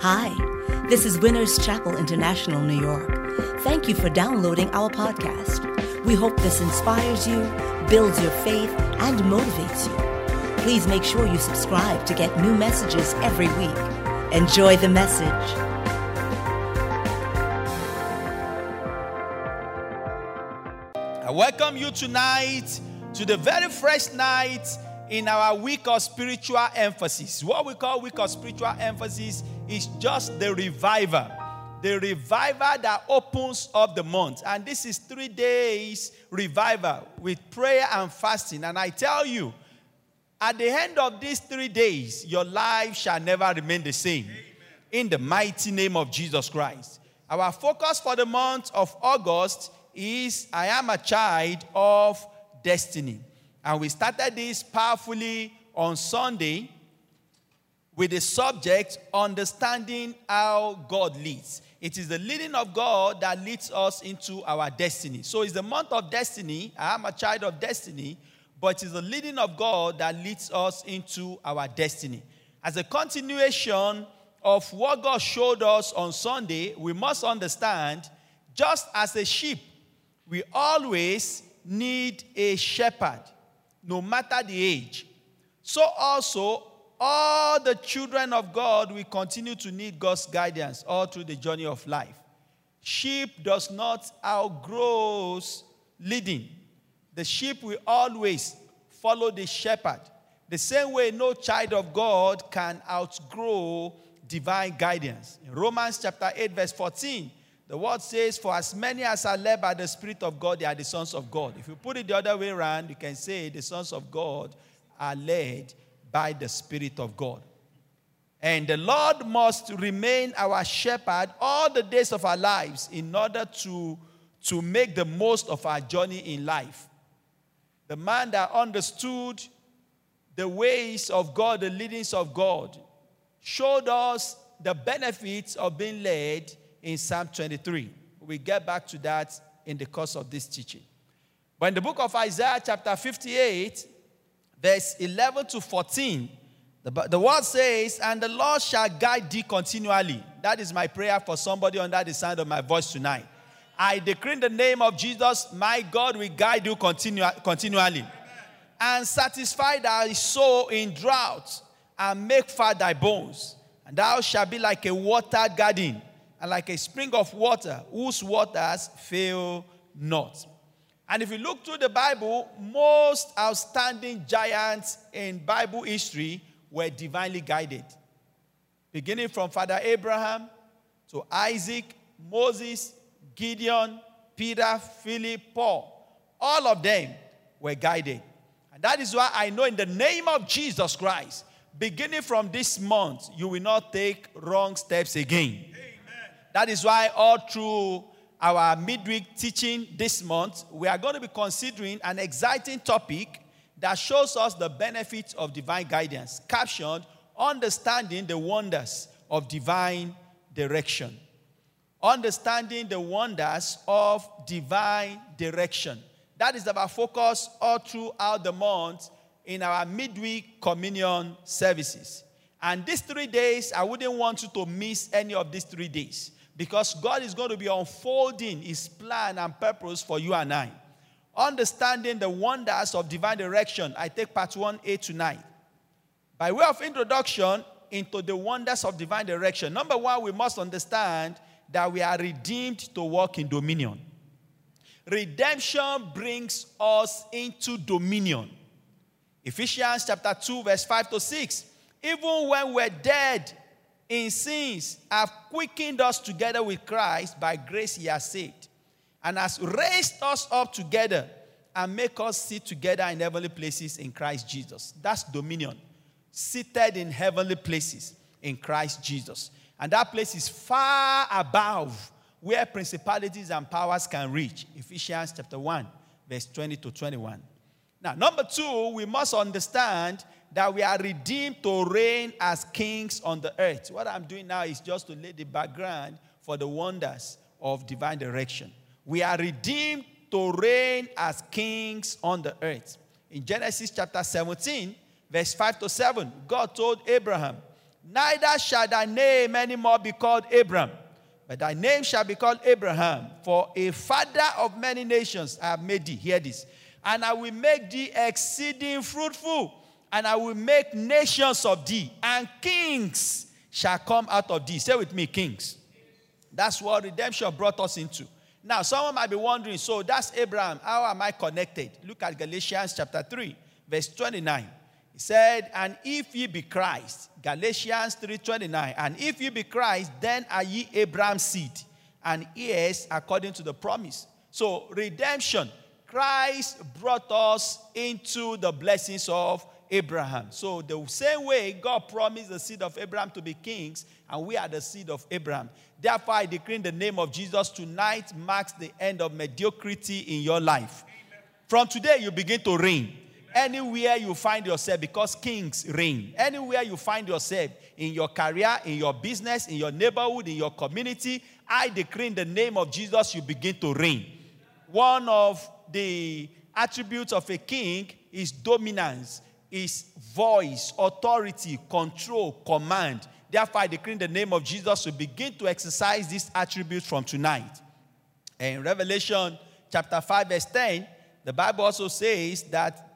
Hi, this is Winners Chapel International, New York. Thank you for downloading our podcast. We hope this inspires you, builds your faith, and motivates you. Please make sure you subscribe to get new messages every week. Enjoy the message. I welcome you tonight to the very first night in our week of spiritual emphasis. What we call week of spiritual emphasis is just the revival that opens up the month. And this is 3 days revival with prayer and fasting. And I tell you, at the end of these 3 days, your life shall never remain the same. Amen. In the mighty name of Jesus Christ. Our focus for the month of August is I am a child of destiny. And we started this powerfully on Sunday with the subject, understanding how God leads. It is the leading of God that leads us into our destiny. So it's the month of destiny. I am a child of destiny. But it is the leading of God that leads us into our destiny. As a continuation of what God showed us on Sunday, we must understand, just as a sheep, we always need a shepherd, no matter the age. So also, all the children of God will continue to need God's guidance all through the journey of life. Sheep does not outgrow leading. The sheep will always follow the shepherd. The same way no child of God can outgrow divine guidance. In Romans chapter 8 verse 14, the word says, for as many as are led by the Spirit of God, they are the sons of God. If you put it the other way around, you can say the sons of God are led by the Spirit of God. And the Lord must remain our shepherd all the days of our lives in order to make the most of our journey in life. The man that understood the ways of God, the leadings of God, showed us the benefits of being led in Psalm 23. We'll get back to that in the course of this teaching. But in the book of Isaiah chapter 58, verse 11 to 14, the word says, and the Lord shall guide thee continually. That is my prayer for somebody under the sound of my voice tonight. I decree in the name of Jesus, my God will guide you continually. Amen. And satisfy thy soul in drought, and make fat thy bones. And thou shalt be like a watered garden, and like a spring of water, whose waters fail not. And if you look through the Bible, most outstanding giants in Bible history were divinely guided. Beginning from Father Abraham to Isaac, Moses, Gideon, Peter, Philip, Paul. All of them were guided. And that is why I know in the name of Jesus Christ, beginning from this month, you will not take wrong steps again. Amen. That is why all through our midweek teaching this month, we are going to be considering an exciting topic that shows us the benefits of divine guidance, captioned, Understanding the Wonders of Divine Direction. Understanding the wonders of divine direction. That is our focus all throughout the month in our midweek communion services. And these 3 days, I wouldn't want you to miss any of these 3 days, because God is going to be unfolding his plan and purpose for you and I. Understanding the wonders of divine direction. I take part 1A tonight. By way of introduction into the wonders of divine direction, number one, we must understand that we are redeemed to walk in dominion. Redemption brings us into dominion. Ephesians chapter 2 verse 5 to 6. Even when we're dead in sins, have quickened us together with Christ. By grace he has saved, and has raised us up together and make us sit together in heavenly places in Christ Jesus. That's dominion. Seated in heavenly places in Christ Jesus. And that place is far above where principalities and powers can reach. Ephesians chapter 1, verse 20 to 21. Now, number two, we must understand that we are redeemed to reign as kings on the earth. What I'm doing now is just to lay the background for the wonders of divine direction. We are redeemed to reign as kings on the earth. In Genesis chapter 17, verse 5 to 7, God told Abraham Neither shall thy name any more be called Abram, but thy name shall be called Abraham. For a father of many nations I have made thee. Hear this. And I will make thee exceeding fruitful, and I will make nations of thee, and kings shall come out of thee. Say with me, kings. That's what redemption brought us into. Now, someone might be wondering, so that's Abraham. How am I connected? Look at Galatians chapter 3, verse 29. He said, and if ye be Christ, Galatians 3:29, and if ye be Christ, then are ye Abraham's seed, and heirs according to the promise. So, redemption, Christ brought us into the blessings of Abraham. So, the same way God promised the seed of Abraham to be kings, and we are the seed of Abraham. Therefore, I decree in the name of Jesus, tonight marks the end of mediocrity in your life. Amen. From today, you begin to reign. Anywhere you find yourself, because kings reign. Anywhere you find yourself, in your career, in your business, in your neighborhood, in your community, I decree in the name of Jesus, you begin to reign. One of the attributes of a king is dominance, is voice, authority, control, command. Therefore, I decree in the name of Jesus, you begin to exercise these attributes from tonight. In Revelation chapter 5, verse 10, the Bible also says that,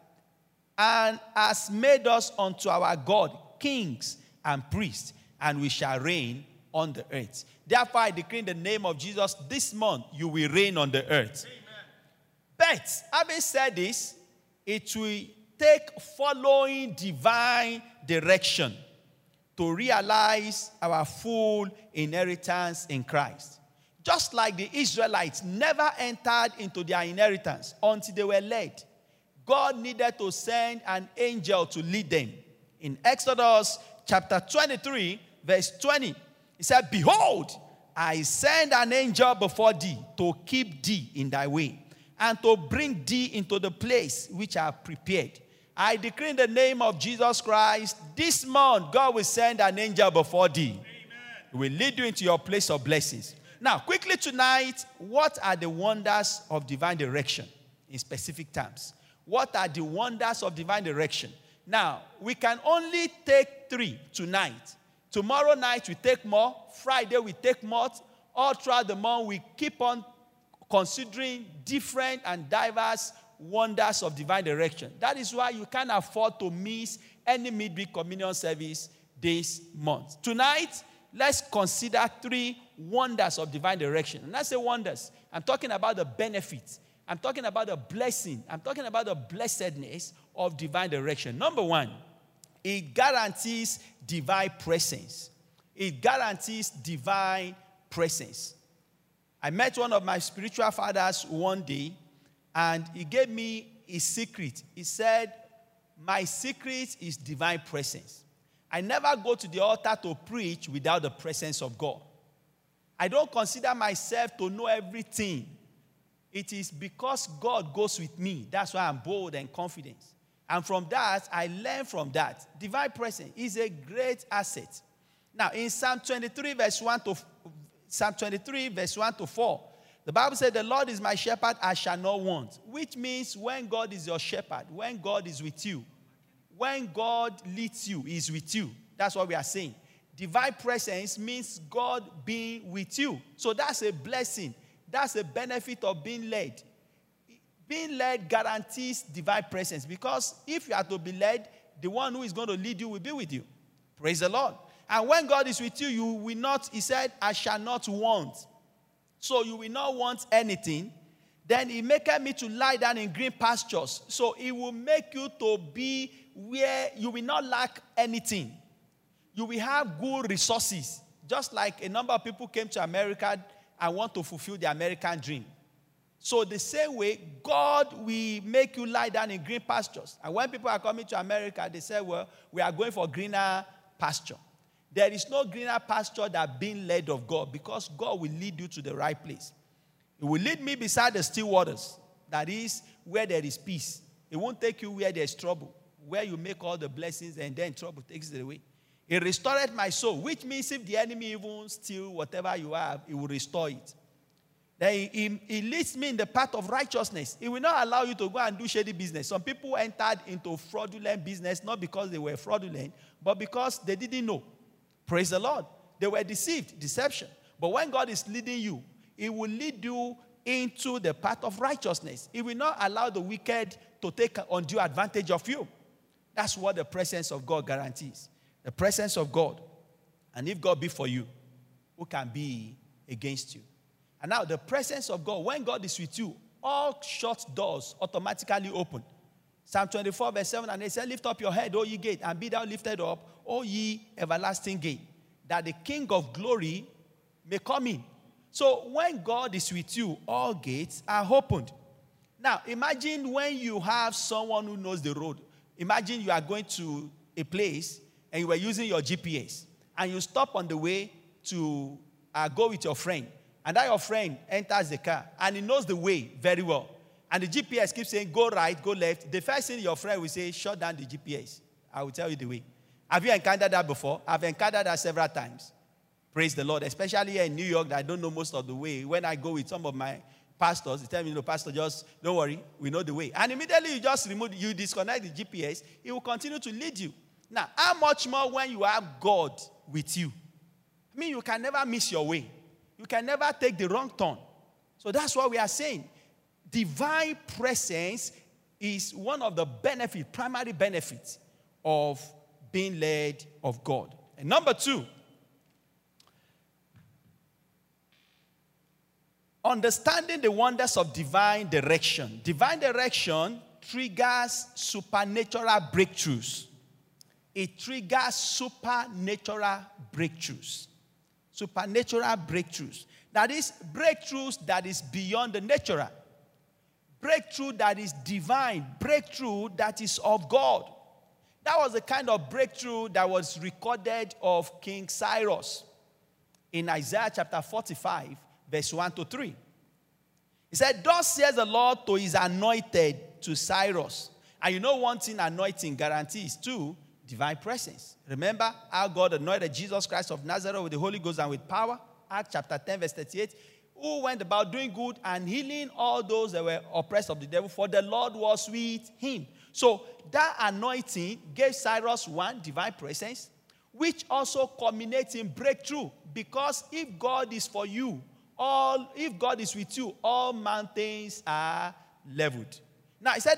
and has made us unto our God kings and priests, and we shall reign on the earth. Therefore, I decree in the name of Jesus, this month you will reign on the earth. Amen. But, having said this, it will take following divine direction to realize our full inheritance in Christ. Just like the Israelites never entered into their inheritance until they were led, God needed to send an angel to lead them. In Exodus chapter 23, verse 20, he said, behold, I send an angel before thee to keep thee in thy way, and to bring thee into the place which I have prepared. I decree in the name of Jesus Christ, this month God will send an angel before thee. Amen. He will lead you into your place of blessings. Now, quickly tonight, what are the wonders of divine direction in specific terms? What are the wonders of divine direction? Now, we can only take 3 tonight. Tomorrow night we take more. Friday we take more. All throughout the month we keep on considering different and diverse wonders of divine direction. That is why you can't afford to miss any midweek communion service this month. Tonight, let's consider 3 wonders of divine direction. And I say wonders, I'm talking about the benefits. I'm talking about the blessing. I'm talking about the blessedness of divine direction. Number 1, it guarantees divine presence. It guarantees divine presence. I met one of my spiritual fathers one day, and he gave me a secret. He said, my secret is divine presence. I never go to the altar to preach without the presence of God. I don't consider myself to know everything. It is because God goes with me. That's why I'm bold and confident. And from that, I learn from that. Divine presence is a great asset. Now, in Psalm 23, verse 1 to 4, the Bible said, the Lord is my shepherd, I shall not want. Which means when God is your shepherd, when God is with you, when God leads you, He is with you. That's what we are saying. Divine presence means God being with you. So that's a blessing. That's a benefit of being led. Being led guarantees divine presence, because if you are to be led, the one who is going to lead you will be with you. Praise the Lord. And when God is with you, you will not, He said, I shall not want. So you will not want anything. Then He maketh me to lie down in green pastures. So He will make you to be where you will not lack anything. You will have good resources. Just like a number of people came to America and want to fulfill the American dream. So the same way, God will make you lie down in green pastures. And when people are coming to America, they say, well, we are going for greener pasture. There is no greener pasture than being led of God, because God will lead you to the right place. He will lead me beside the still waters. That is where there is peace. It won't take you where there is trouble, where you make all the blessings and then trouble takes it away. He restored my soul, which means if the enemy even steal whatever you have, He will restore it. Then he leads me in the path of righteousness. He will not allow you to go and do shady business. Some people entered into fraudulent business, not because they were fraudulent, but because they didn't know. Praise the Lord. They were deceived, deception. But when God is leading you, He will lead you into the path of righteousness. He will not allow the wicked to take undue advantage of you. That's what the presence of God guarantees. The presence of God. And if God be for you, who can be against you? And now the presence of God, when God is with you, all shut doors automatically open. Psalm 24 verse 7 and 8 says, lift up your head, O ye gate, and be thou lifted up, O ye everlasting gate, that the King of glory may come in. So when God is with you, all gates are opened. Now, imagine when you have someone who knows the road. Imagine you are going to a place and you were using your GPS. And you stop on the way to go with your friend. And that your friend enters the car. And he knows the way very well. And the GPS keeps saying, go right, go left. The first thing your friend will say, shut down the GPS. I will tell you the way. Have you encountered that before? I've encountered that several times. Praise the Lord. Especially here in New York, I don't know most of the way. When I go with some of my pastors, they tell me, pastor, just don't worry, we know the way. And immediately you disconnect the GPS, it will continue to lead you. Now, how much more when you have God with you? I mean, you can never miss your way. You can never take the wrong turn. So that's what we are saying. Divine presence is one of the primary benefits of being led of God. And number 2, understanding the wonders of divine direction. Divine direction triggers supernatural breakthroughs. It triggers supernatural breakthroughs. Supernatural breakthroughs. That is, breakthroughs that is beyond the natural. Breakthrough that is divine. Breakthrough that is of God. That was the kind of breakthrough that was recorded of King Cyrus in Isaiah chapter 45, verse 1 to 3. He said, thus says the Lord to his anointed, to Cyrus. And you know one thing anointing guarantees too, divine presence. Remember how God anointed Jesus Christ of Nazareth with the Holy Ghost and with power? Acts chapter 10, verse 38. Who went about doing good and healing all those that were oppressed of the devil, for the Lord was with him. So that anointing gave Cyrus one, divine presence, which also culminates in breakthrough. Because if God is for you, if God is with you, all mountains are leveled. Now, he said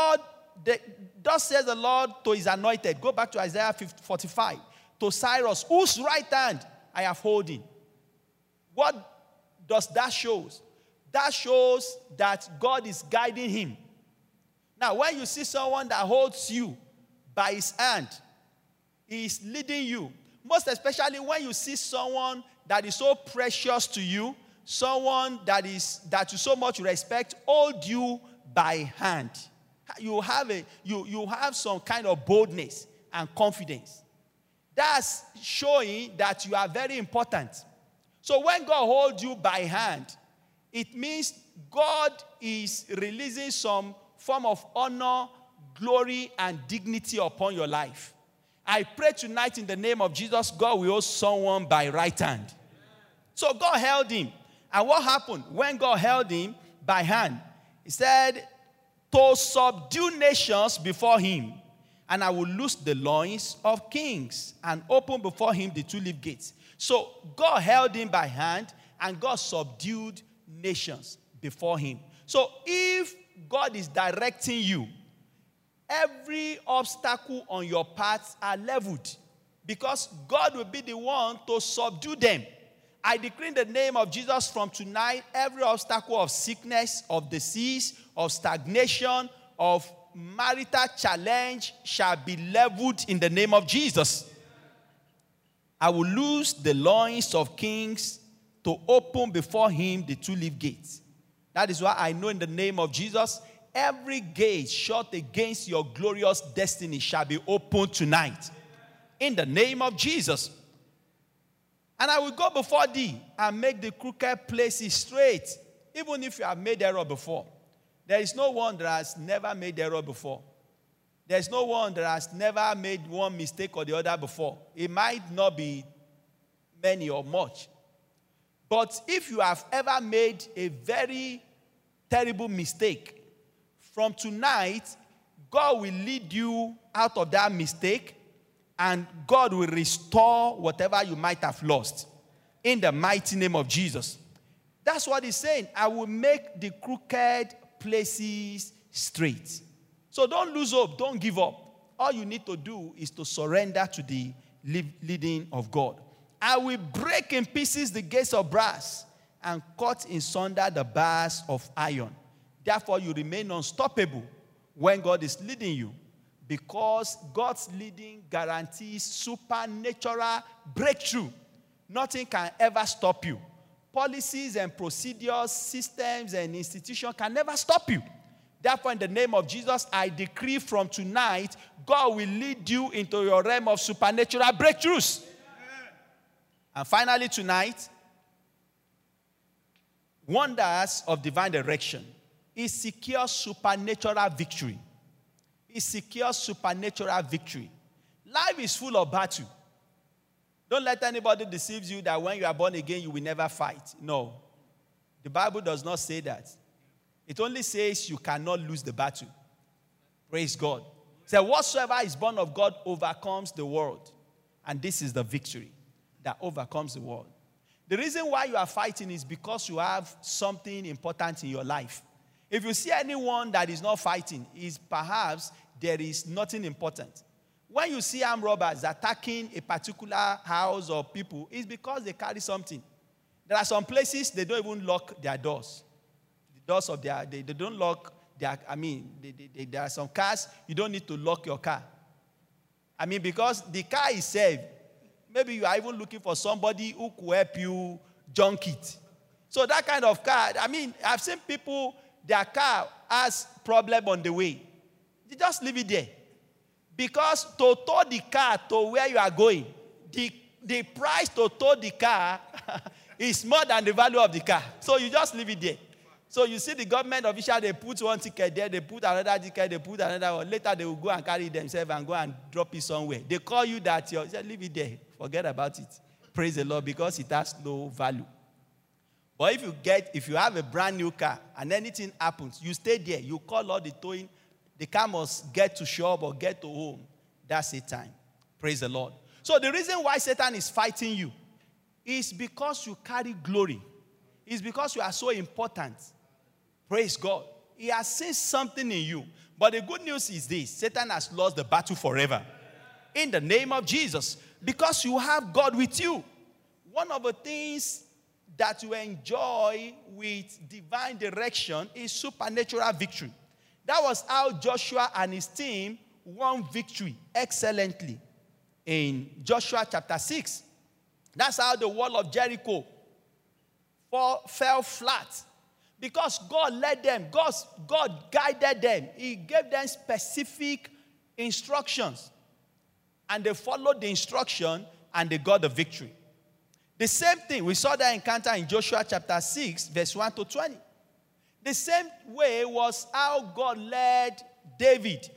thus says the Lord to his anointed. Go back to Isaiah 45. To Cyrus, whose right hand I have holding. What does that show? That shows that God is guiding him. Now, when you see someone that holds you by his hand, he is leading you. Most especially when you see someone that is so precious to you, someone that you so much respect, hold you by hand. You have some kind of boldness and confidence. That's showing that you are very important. So when God holds you by hand, it means God is releasing some form of honor, glory, and dignity upon your life. I pray tonight in the name of Jesus, God will hold someone by right hand. So God held him. And what happened? When God held him by hand, he said, to subdue nations before him, and I will loose the loins of kings and open before him the two-leaf gates. So God held him by hand, and God subdued nations before him. So if God is directing you, every obstacle on your path are leveled, because God will be the one to subdue them. I decree in the name of Jesus from tonight, every obstacle of sickness, of disease, of stagnation, of marital challenge shall be leveled in the name of Jesus. I will loose the loins of kings to open before him the two-leaf gates. That is why I know in the name of Jesus, every gate shut against your glorious destiny shall be opened tonight. In the name of Jesus. And I will go before thee and make the crooked places straight, even if you have made error before. There is no one that has never made error before. There is no one that has never made one mistake or the other before. It might not be many or much. But if you have ever made a very terrible mistake, from tonight, God will lead you out of that mistake and God will restore whatever you might have lost in the mighty name of Jesus. That's what he's saying. I will make the crooked places straight. So don't lose hope. Don't give up. All you need to do is to surrender to the leading of God. I will break in pieces the gates of brass and cut in sunder the bars of iron. Therefore, you remain unstoppable when God is leading you, because God's leading guarantees supernatural breakthrough. Nothing can ever stop you. Policies and procedures, systems and institutions can never stop you. Therefore, in the name of Jesus, I decree from tonight, God will lead you into your realm of supernatural breakthroughs. And finally tonight, wonders of divine direction. It secures supernatural victory. It secures supernatural victory. Life is full of battle. Don't let anybody deceive you that when you are born again, you will never fight. No. The Bible does not say that. It only says you cannot lose the battle. Praise God. So whatsoever is born of God overcomes the world. And this is the victory that overcomes the world. The reason why you are fighting is because you have something important in your life. If you see anyone that is not fighting, is perhaps there is nothing important. When you see armed robbers attacking a particular house or people, it's because they carry something. There are some places they don't even lock their doors. The doors of their, they don't lock their, there are some cars, you don't need to lock your car. Because the car is safe. Maybe you are even looking for somebody who could help you junk it. So that kind of car, I've seen people, their car has problem on the way. You just leave it there. Because to tow the car to where you are going, the price to tow the car is more than the value of the car. So you just leave it there. So you see the government official, they put one ticket there, they put another ticket, they put another one. Later they will go and carry themselves and go and drop it somewhere. They call you that, you say, leave it there. Forget about it. Praise the Lord, because it has no value. But if you have a brand new car and anything happens, you stay there, you call all the towing, the car must get to shop or get to home. That's it time. Praise the Lord. So the reason why Satan is fighting you is because you carry glory. It's because you are so important. Praise God. He has seen something in you. But the good news is this: Satan has lost the battle forever. In the name of Jesus. Because you have God with you. One of the things that you enjoy with divine direction is supernatural victory. That was how Joshua and his team won victory excellently in Joshua chapter 6. That's how the wall of Jericho fell flat. Because God led them. God guided them. He gave them specific instructions. And they followed the instruction and they got the victory. The same thing, we saw that encounter in Joshua chapter 6, verse 1 to 20. The same way was how God led David.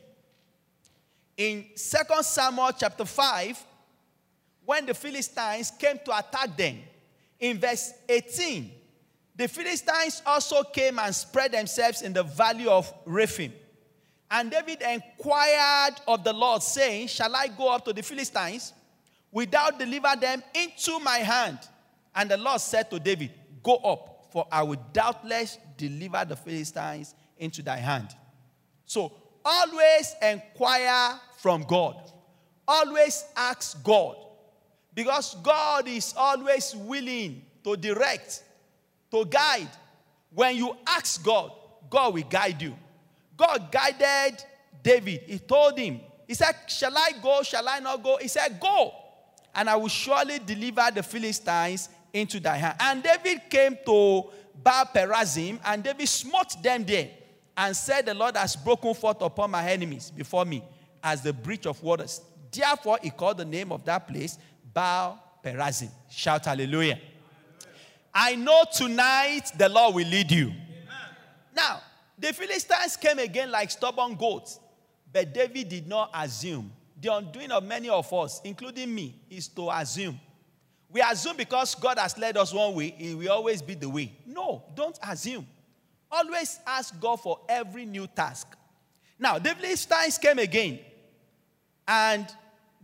In 2 Samuel chapter 5, when the Philistines came to attack them, in verse 18, the Philistines also came and spread themselves in the valley of Rephaim. And David inquired of the Lord, saying, shall I go up to the Philistines? Wilt thou deliver them into my hand? And the Lord said to David, go up, for I will doubtless deliver the Philistines into thy hand. So, always inquire from God. Always ask God. Because God is always willing to direct, to guide. When you ask God, God will guide you. God guided David. He told him, he said, shall I go? Shall I not go? He said, go, and I will surely deliver the Philistines into thy hand. And David came to Baal-perazim, and David smote them there, and said, the Lord has broken forth upon my enemies before me as the breach of waters. Therefore, he called the name of that place Baal-perazim. Shout hallelujah. Amen. I know tonight the Lord will lead you. Amen. Now, the Philistines came again like stubborn goats, but David did not assume. The undoing of many of us, including me, is to assume. We assume because God has led us one way, it will always be the way. No, don't assume. Always ask God for every new task. Now, the Philistines came again, and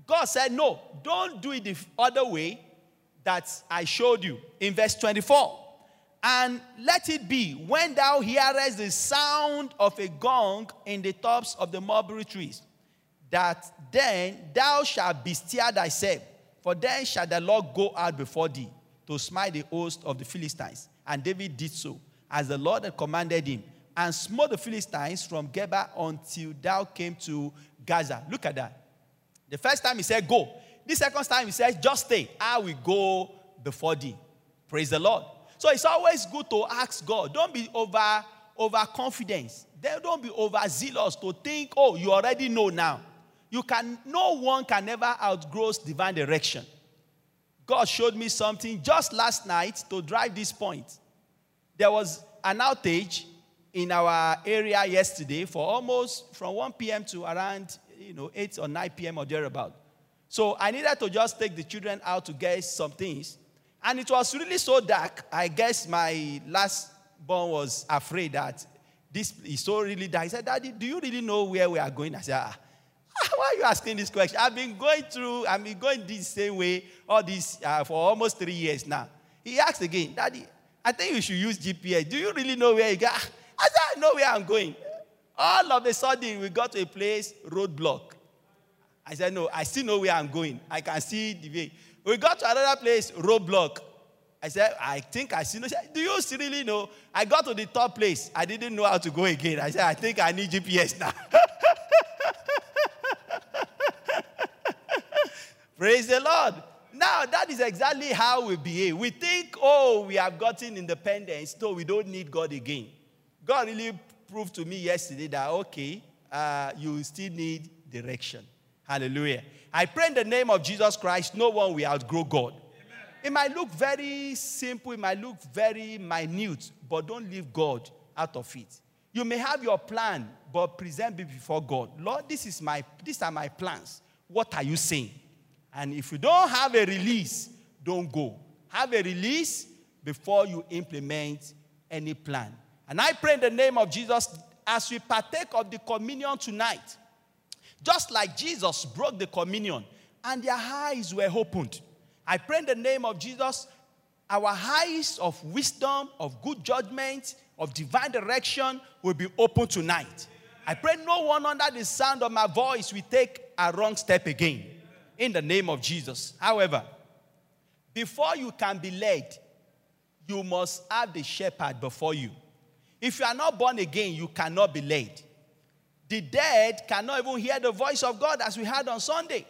God said, no, don't do it the other way that I showed you. In verse 24, and let it be, when thou hearest the sound of a gong in the tops of the mulberry trees, that then thou shalt bestir thyself, for then shall the Lord go out before thee to smite the host of the Philistines. And David did so, as the Lord had commanded him, and smote the Philistines from Geba until thou came to Gaza. Look at that. The first time he said, go. The second time he said, just stay. I will go before thee. Praise the Lord. So it's always good to ask God. Don't be overconfident. Don't be overzealous to think, oh, you already know now. No one can ever outgrow divine direction. God showed me something just last night to drive this point. There was an outage in our area yesterday for almost from 1 p.m. to around 8 or 9 p.m. or thereabout. So I needed to just take the children out to get some things. And it was really so dark. I guess my last born was afraid that this is so really dark. He said, Daddy, do you really know where we are going? I said, why are you asking this question? I've been going this same way all this for almost 3 years now. He asked again, Daddy, I think you should use GPS. Do you really know where you go? I said, I know where I'm going. All of a sudden, we got to a place, roadblock. I said, no, I still know where I'm going. I can see the way. We got to another place, roadblock. I said, I think I see. Do you really know? I got to the top place. I didn't know how to go again. I said, I think I need GPS now. Praise the Lord. Now, that is exactly how we behave. We think, we have gotten independence, so we don't need God again. God really proved to me yesterday that, you still need direction. Hallelujah. I pray in the name of Jesus Christ, no one will outgrow God. Amen. It might look very simple, it might look very minute, but don't leave God out of it. You may have your plan, but present it before God. Lord, these are my plans. What are you saying? And if you don't have a release, don't go. Have a release before you implement any plan. And I pray in the name of Jesus, as we partake of the communion tonight, just like Jesus broke the communion and their eyes were opened, I pray in the name of Jesus, our eyes of wisdom, of good judgment, of divine direction will be open tonight. I pray no one under the sound of my voice will take a wrong step again. In the name of Jesus. However, before you can be led, you must have the shepherd before you. If you are not born again, you cannot be led. The dead cannot even hear the voice of God, as we heard on Sunday.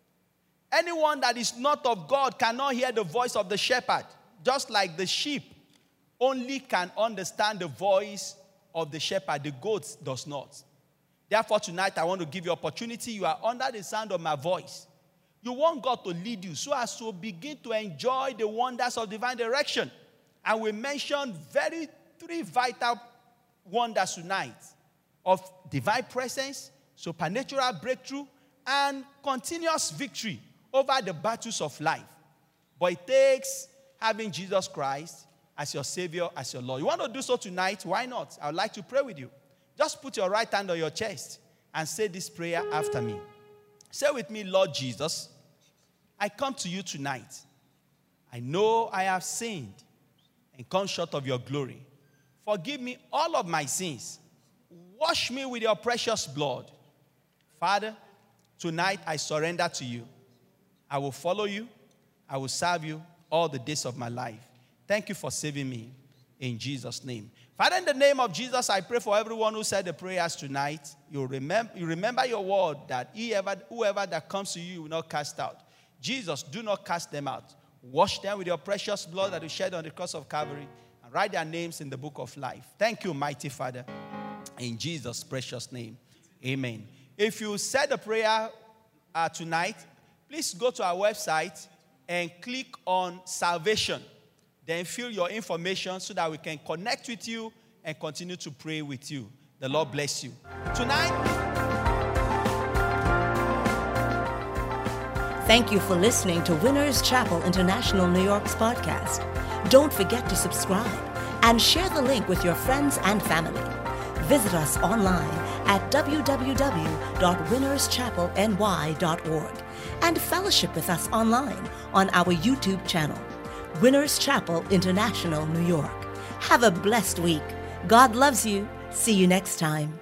Anyone that is not of God cannot hear the voice of the shepherd. Just like the sheep only can understand the voice of the shepherd, the goat does not. Therefore, tonight I want to give you opportunity. You are under the sound of my voice. You want God to lead you so as to begin to enjoy the wonders of divine direction. And we mentioned three vital wonders tonight of divine presence, supernatural breakthrough, and continuous victory over the battles of life. But it takes having Jesus Christ as your Savior, as your Lord. You want to do so tonight? Why not? I would like to pray with you. Just put your right hand on your chest and say this prayer after me. Say with me, Lord Jesus, I come to you tonight. I know I have sinned and come short of your glory. Forgive me all of my sins. Wash me with your precious blood. Father, tonight I surrender to you. I will follow you. I will serve you all the days of my life. Thank you for saving me. In Jesus' name. Father, in the name of Jesus, I pray for everyone who said the prayers tonight. You remember your word that whoever that comes to you will not cast out. Jesus, do not cast them out. Wash them with your precious blood that you shed on the cross of Calvary and write their names in the book of life. Thank you, mighty Father. In Jesus' precious name, amen. If you said the prayer tonight, please go to our website and click on salvation. Then fill your information so that we can connect with you and continue to pray with you. The Lord bless you. Tonight. Thank you for listening to Winners Chapel International New York's podcast. Don't forget to subscribe and share the link with your friends and family. Visit us online at www.winnerschapelny.org and fellowship with us online on our YouTube channel, Winners Chapel International, New York. Have a blessed week. God loves you. See you next time.